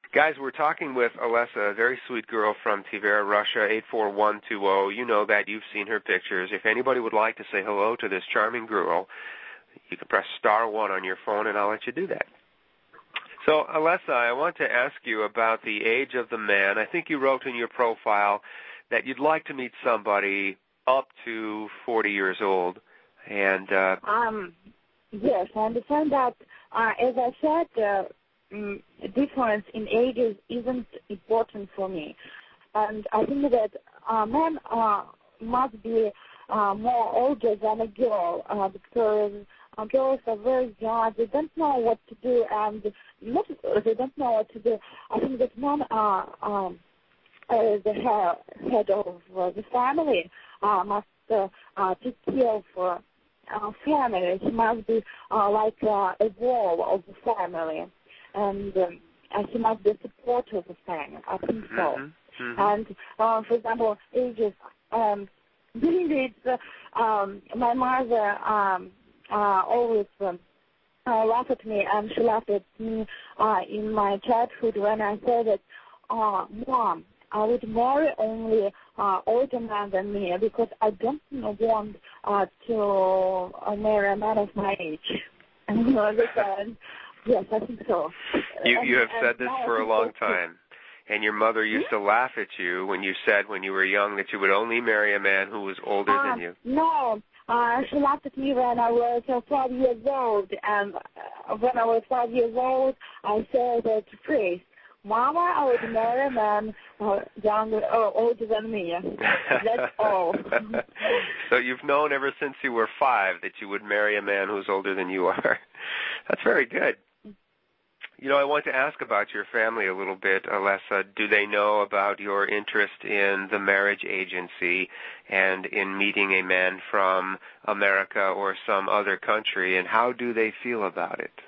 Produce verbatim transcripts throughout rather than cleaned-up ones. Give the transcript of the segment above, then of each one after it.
Guys, we're talking with Alessa, a very sweet girl from Tver, Russia, eight four one two zero. You know that. You've seen her pictures. If anybody would like to say hello to this charming girl, you can press star one on your phone, and I'll let you do that. So, Alessa, I want to ask you about the age of the man. I think you wrote in your profile that you'd like to meet somebody up to forty years old. And uh, um, yes, I understand that. Uh, as I said, uh, mm, difference in ages isn't important for me. And I think that uh, men uh, must be uh, more older than a girl uh, because uh, girls are very young. They don't know what to do, and not, they don't know what to do. I think that men are um, uh, the head, head of uh, the family uh, must uh, uh, take care of uh, uh, family. He must be uh, like uh, a wall of the family, and um, uh, he must be a supporter of the family. I think so. Mm-hmm. Mm-hmm. And uh, for example, ages. Um, it's, uh, um, my mother um, uh, always um, uh, laughed at me, and she laughed at me uh, in my childhood when I said that, uh, Mom, I would marry only uh, older men than me because I don't want uh, to uh, marry a man of my age. And you understand? Yes, I think so. You, and, you have said this for a long so time. And your mother used hmm? to laugh at you when you said when you were young that you would only marry a man who was older um, than you. No, uh, she laughed at me when I was uh, five years old. And uh, when I was five years old, I said that phrase, Mama, I would marry a man uh, younger, uh, older than me. That's all. So you've known ever since you were five that you would marry a man who's older than you are. That's very good. You know, I want to ask about your family a little bit, Alessa. Do they know about your interest in the marriage agency and in meeting a man from America or some other country, and how do they feel about it?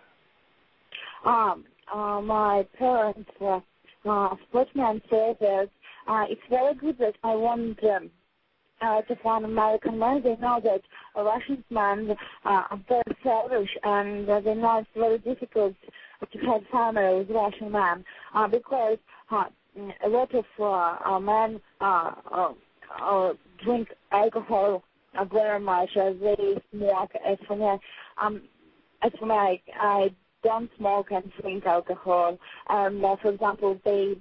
Um, uh, my parents uh, uh, split me and said that uh, it's very good that I want um, uh, to find American men. They know that a Russian man uh, are very selfish, and uh, they know it's very difficult to have family with Russian men uh, because uh, a lot of uh, uh, men uh, uh, uh, drink alcohol uh, very much as they smoke. As for me, um, as for me, I, I don't smoke and drink alcohol. Um, uh, for example, they,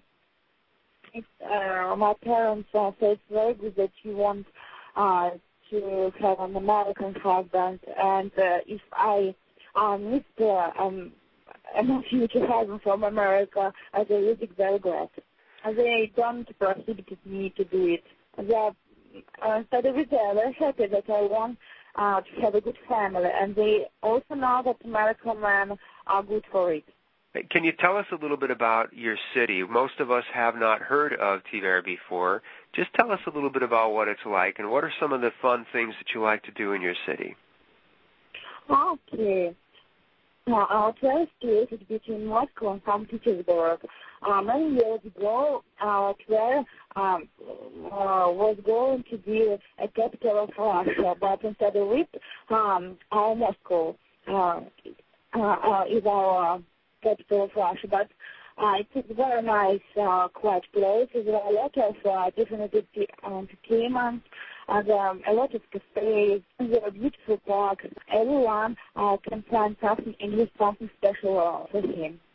uh, my parents uh, say it's very good that you want uh, to have an American husband, and uh, if I uh, meet uh, um, a future husband from America, uh, they will be very glad. Uh, they don't prohibit me to do it. They are, uh, instead of it, they are very happy that I want uh, to have a good family, and they also know that American men are good for it. Can you tell us a little bit about your city? Most of us have not heard of Tver before. Just tell us a little bit about what it's like, and what are some of the fun things that you like to do in your city? Okay. Uh, our place is situated between Moscow and Saint Petersburg. Uh, many years ago, uh, Tver um, uh, was going to be a capital of Russia, but instead of it, um, our Moscow uh, uh, uh, is our capital of Russia. But uh, it's a very nice, uh, quiet place. There are a lot of uh, different entertainment. And um, a lot of cafes, there are beautiful parks. Everyone uh, can find something and do something special uh, for him.